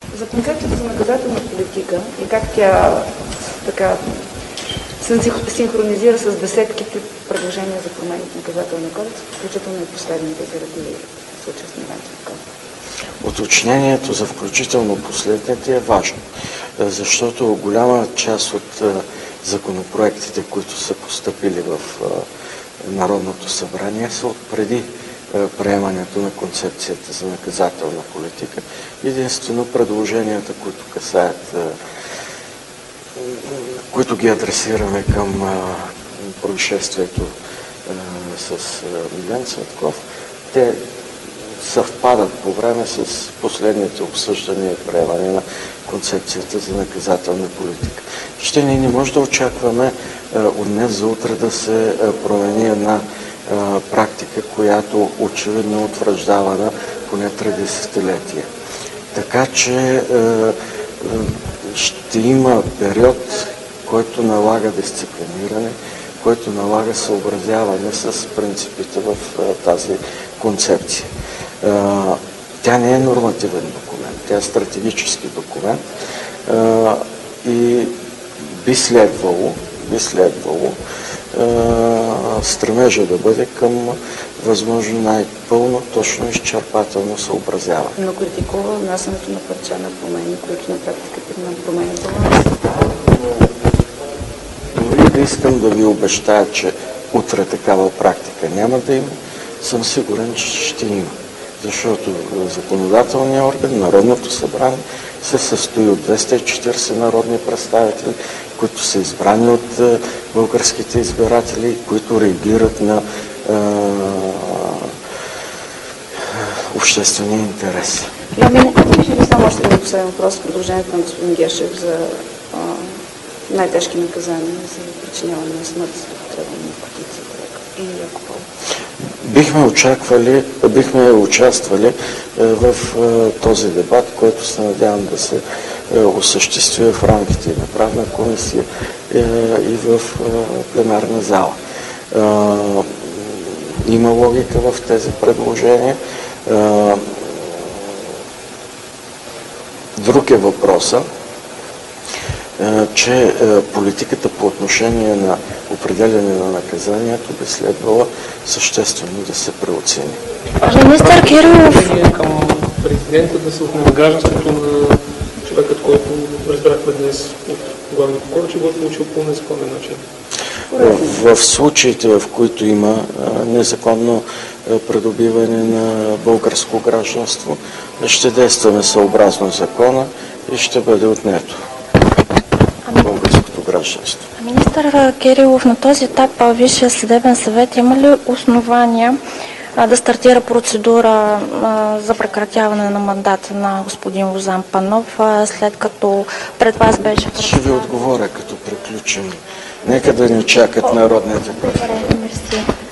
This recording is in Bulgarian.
За концепцията за наказателна политика и как тя така се синхронизира с десетките предложения за промени в наказателния кодекс, включително и последните заради случая с Милянчев. Уточнението за включително последните е важно, защото голяма част от законопроектите, които са постъпили в Народното събрание, са от преди приемането на концепцията за наказателна политика. Единствено предложенията, които касаят, които ги адресираме към происшествието с Милен Цветков, те съвпадат по време с последните обсъждания и приемане на концепцията за наказателна политика. Ще ние не може да очакваме от днес за утре да се промени една практика, която очевидно е утвърждавана поне 3 десетилетия. Така че ще има период, който налага дисциплиниране, който налага съобразяване с принципите в тази концепция. Тя не е нормативен документ, тя е стратегически документ и би следвало стремежа да бъде към възможно най-пълно, точно и изчерпателно съобразяване. Но критикува внасянето на парча на промени, които на практиката на промени баланс. Дори да искам да ви обещая, че утре такава практика няма да има, съм сигурен, че ще има. Защото законодателният орган, Народното събрание, се състои от 240 народни представители, които са избрани от българските избиратели, които реагират на обществения интерес. Бих ли само още един последен въпрос с предложението на господин Гешев за най-тежки наказания за причиняване на смърт с употреба на наркотици и алкохол? Бихме участвали в този дебат, който се надявам да се осъществи в рамките на правна комисия и в пленарна зала. Има логика в тези предложения. Друг е въпроса, че политиката по отношение на определяне на наказанието би следвала съществено да се преоцени. Министър Кирилов, към президента да се отнема гражданството на човекът, който разбрахме днес от главния прокурор, че го е получил по незаконен начин. В случаите, в които има незаконно придобиване на българско гражданство, ще действаме съобразно закона и ще бъде отнето българското гражданство. Министър Кирилов, на този етап Висшия съдебен съвет има ли основания да стартира процедура за прекратяване на мандата на господин Лозан Панов, след като пред вас беше... Ще ви отговоря, като приключим. Нека да ни чакат народните представители.